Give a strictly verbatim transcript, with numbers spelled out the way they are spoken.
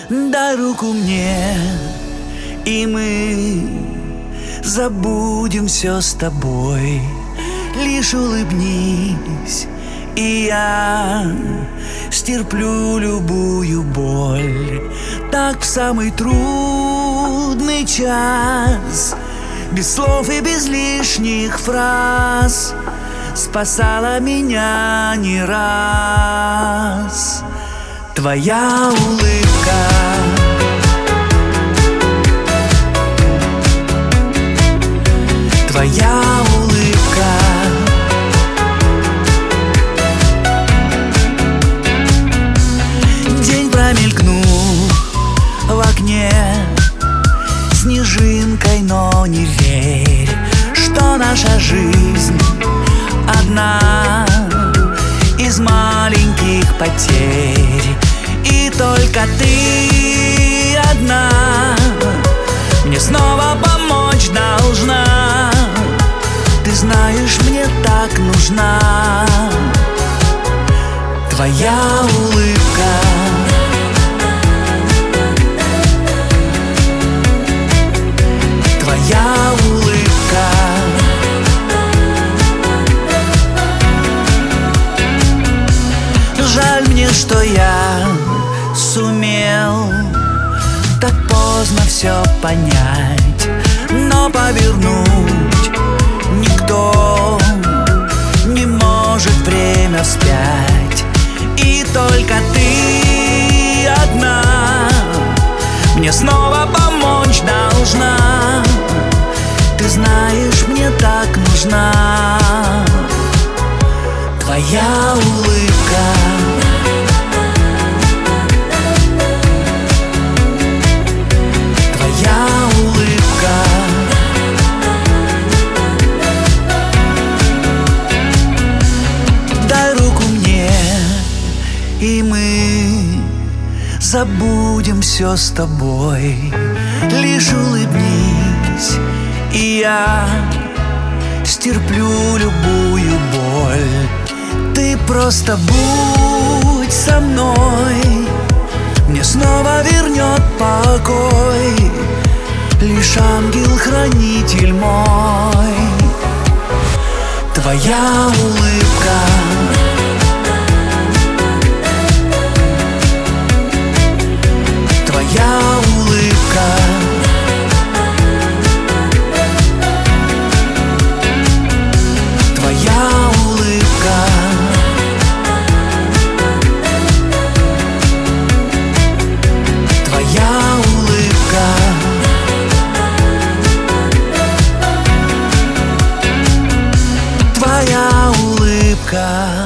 дай руку мне, и мы забудем все с тобой. Лишь улыбнись, и я стерплю любую боль. Так в самый трудный час, без слов и без лишних фраз, спасала меня не раз твоя улыбка. Твоя улыбка. День промелькнул в окне снежинкой, но не верь, что наша жизнь одна из маленьких потерь. И только ты одна мне снова помочь должна. Ты знаешь, мне так нужна твоя улыбка. Твоя улыбка. Жаль мне, что я сумел так поздно все понять, но повернуть никто не может время вспять. И только ты одна мне снова помочь должна. Ты знаешь, мне так нужна твоя улыбка. Твоя улыбка. Дай руку мне, и мы забудем все с тобой. Лишь улыбнись, и я стерплю любую боль. Ты просто будь со мной, мне снова вернет покой лишь ангел-хранитель мой. Твоя улыбка. Твоя улыбка. Твоя улыбка. Твоя улыбка. Твоя улыбка.